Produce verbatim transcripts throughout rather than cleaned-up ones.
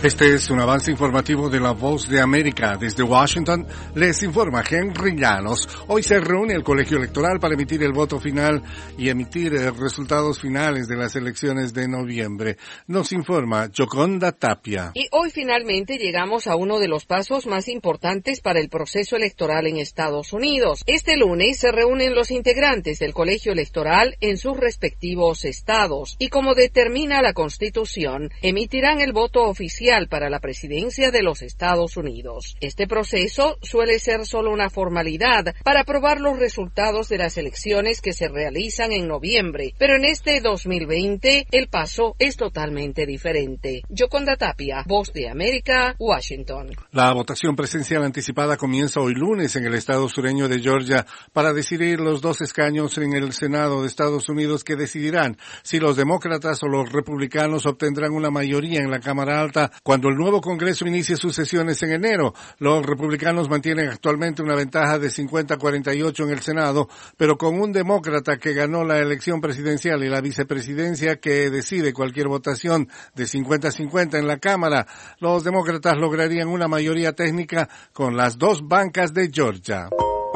Este es un avance informativo de La Voz de América. Desde Washington les informa Henry Llanos. Hoy se reúne el colegio electoral para emitir el voto final y emitir resultados finales de las elecciones de noviembre. Nos informa Yoconda Tapia. Y hoy finalmente llegamos a uno de los pasos más importantes para el proceso electoral en Estados Unidos. Este lunes se reúnen los integrantes del colegio electoral en sus respectivos estados y, como determina la Constitución, emitirán el voto oficial para la presidencia de los Estados Unidos. Este proceso suele ser solo una formalidad para aprobar los resultados de las elecciones que se realizan en noviembre, pero en este dos mil veinte el paso es totalmente diferente. Yoconda Tapia, Voz de América, Washington. La votación presidencial anticipada comienza hoy lunes en el estado sureño de Georgia para decidir los dos escaños en el Senado de Estados Unidos que decidirán si los demócratas o los republicanos obtendrán una mayoría en la Cámara Alta cuando el nuevo Congreso inicie sus sesiones en enero. Los republicanos mantienen actualmente una ventaja de cincuenta a cuarenta y ocho en el Senado, pero con un demócrata que ganó la elección presidencial y la vicepresidencia que decide cualquier votación de cincuenta a cincuenta en la Cámara, los demócratas lograrían una mayoría técnica con las dos bancas de Georgia.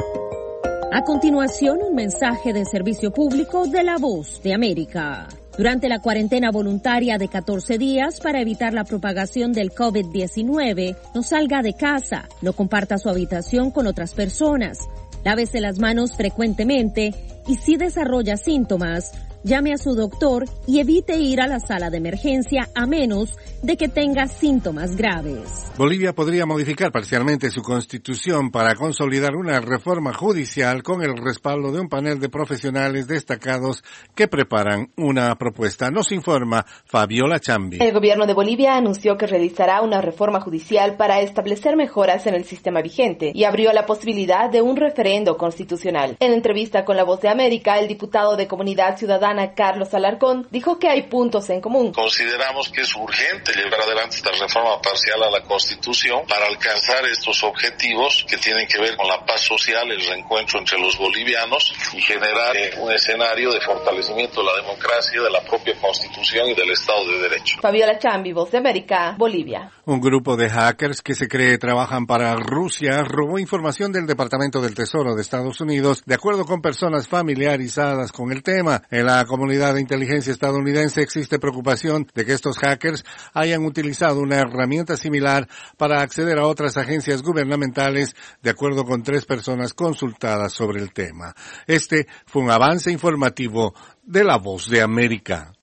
A continuación, un mensaje de servicio público de La Voz de América. Durante la cuarentena voluntaria de catorce días para evitar la propagación del COVID diecinueve, no salga de casa, no comparta su habitación con otras personas, lávese las manos frecuentemente y si desarrolla síntomas, llame a su doctor y evite ir a la sala de emergencia a menos de que tenga síntomas graves. Bolivia podría modificar parcialmente su constitución para consolidar una reforma judicial con el respaldo de un panel de profesionales destacados que preparan una propuesta. Nos informa Fabiola Chambi. El gobierno de Bolivia anunció que realizará una reforma judicial para establecer mejoras en el sistema vigente y abrió la posibilidad de un referendo constitucional. En entrevista con La Voz de América, el diputado de Comunidad Ciudadana Carlos Alarcón dijo que hay puntos en común. Consideramos que es urgente llevar adelante esta reforma parcial a la Constitución para alcanzar estos objetivos que tienen que ver con la paz social, el reencuentro entre los bolivianos y generar eh, un escenario de fortalecimiento de la democracia, de la propia Constitución y del Estado de Derecho. Fabiola Chambi, Voz de América, Bolivia. Un grupo de hackers que se cree trabajan para Rusia robó información del Departamento del Tesoro de Estados Unidos, de acuerdo con personas familiarizadas con el tema. En la comunidad de inteligencia estadounidense existe preocupación de que estos hackers hayan utilizado una herramienta similar para acceder a otras agencias gubernamentales, de acuerdo con tres personas consultadas sobre el tema. Este fue un avance informativo de La Voz de América.